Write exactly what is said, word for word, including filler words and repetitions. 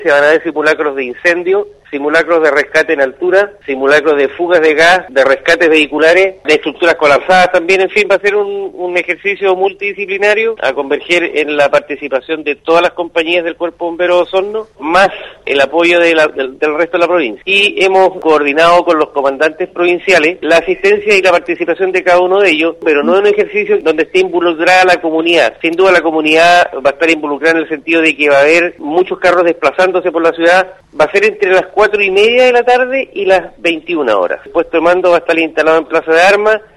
Se van a ver simulacros de incendio, simulacros de rescate en altura, simulacros de fugas de gas, de rescates vehiculares, de estructuras colapsadas también. En fin, va a ser un, un ejercicio multidisciplinario a converger en la participación de todas las compañías del Cuerpo Bombero de Osorno, más el apoyo de la, del, del resto de la provincia. Y hemos coordinado con los comandantes provinciales la asistencia y la participación de cada uno de ellos, pero no en un ejercicio donde esté involucrada la comunidad. Sin duda la comunidad va a estar involucrada en el sentido de que va a haber muchos carros desplazándose por la ciudad. Va a ser entre las cuatro y media de la tarde y las veintiuna horas. El puesto de mando va a estar instalado en Plaza de Armas